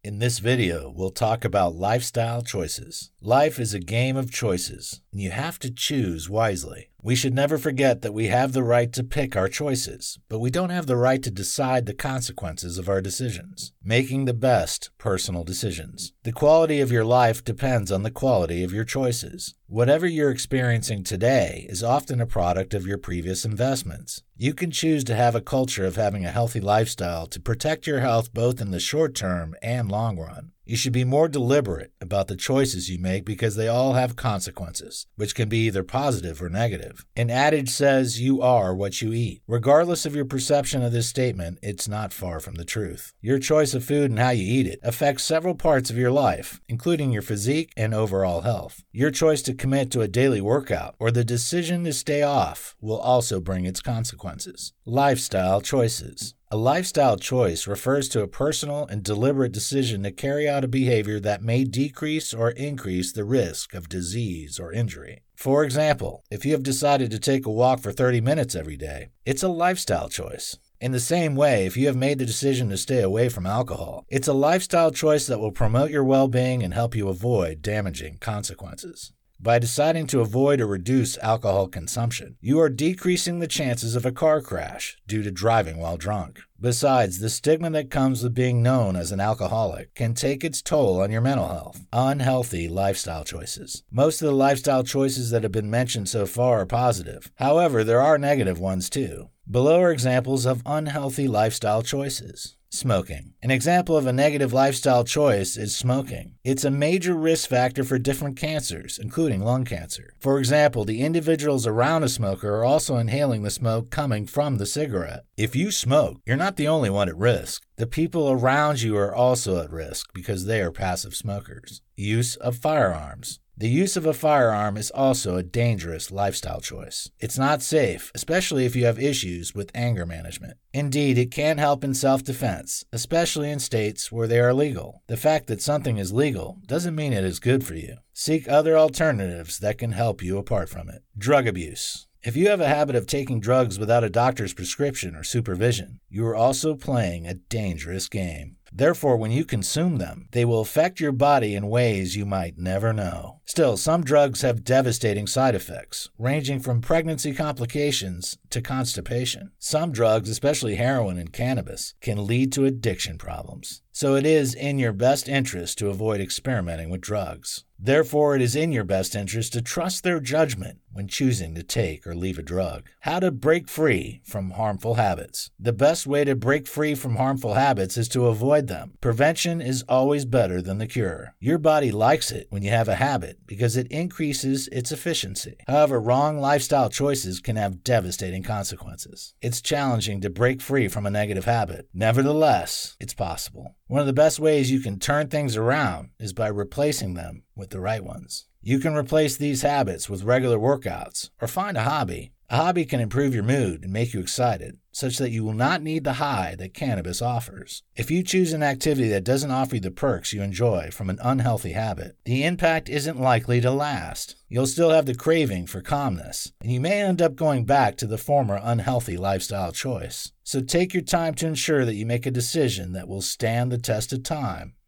In this video, we'll talk about lifestyle choices. Life is a game of choices, and you have to choose wisely. We should never forget that we have the right to pick our choices, but we don't have the right to decide the consequences of our decisions. Making the best personal decisions. The quality of your life depends on the quality of your choices. Whatever you're experiencing today is often a product of your previous investments. You can choose to have a culture of having a healthy lifestyle to protect your health both in the short term and long run. You should be more deliberate about the choices you make because they all have consequences, which can be either positive or negative. An adage says you are what you eat. Regardless of your perception of this statement, it's not far from the truth. Your choice of food and how you eat it affects several parts of your life, including your physique and overall health. Your choice to commit to a daily workout or the decision to stay off will also bring its consequences. Lifestyle choices. A lifestyle choice refers to a personal and deliberate decision to carry out a behavior that may decrease or increase the risk of disease or injury. For example, if you have decided to take a walk for 30 minutes every day, it's a lifestyle choice. In the same way, if you have made the decision to stay away from alcohol, it's a lifestyle choice that will promote your well-being and help you avoid damaging consequences. By deciding to avoid or reduce alcohol consumption, you are decreasing the chances of a car crash due to driving while drunk. Besides, the stigma that comes with being known as an alcoholic can take its toll on your mental health. Unhealthy lifestyle choices. Most of the lifestyle choices that have been mentioned so far are positive. However, there are negative ones too. Below are examples of unhealthy lifestyle choices. Smoking. An example of a negative lifestyle choice is smoking. It's a major risk factor for different cancers, including lung cancer. For example, the individuals around a smoker are also inhaling the smoke coming from the cigarette. If you smoke, you're not the only one at risk. The people around you are also at risk because they are passive smokers. Use of firearms. The use of a firearm is also a dangerous lifestyle choice. It's not safe, especially if you have issues with anger management. Indeed, it can help in self-defense, especially in states where they are legal. The fact that something is legal doesn't mean it is good for you. Seek other alternatives that can help you apart from it. Drug abuse. If you have a habit of taking drugs without a doctor's prescription or supervision, you are also playing a dangerous game. Therefore, when you consume them, they will affect your body in ways you might never know. Still, some drugs have devastating side effects, ranging from pregnancy complications to constipation. Some drugs, especially heroin and cannabis, can lead to addiction problems. So it is in your best interest to avoid experimenting with drugs. Therefore, it is in your best interest to trust their judgment when choosing to take or leave a drug. How to break free from harmful habits. The best way to break free from harmful habits is to avoid them. Prevention is always better than the cure. Your body likes it when you have a habit because it increases its efficiency. However, wrong lifestyle choices can have devastating consequences. It's challenging to break free from a negative habit. Nevertheless, it's possible. One of the best ways you can turn things around is by replacing them with the right ones. You can replace these habits with regular workouts or find a hobby. A hobby can improve your mood and make you excited, such that you will not need the high that cannabis offers. If you choose an activity that doesn't offer you the perks you enjoy from an unhealthy habit, the impact isn't likely to last. You'll still have the craving for calmness, and you may end up going back to the former unhealthy lifestyle choice. So take your time to ensure that you make a decision that will stand the test of time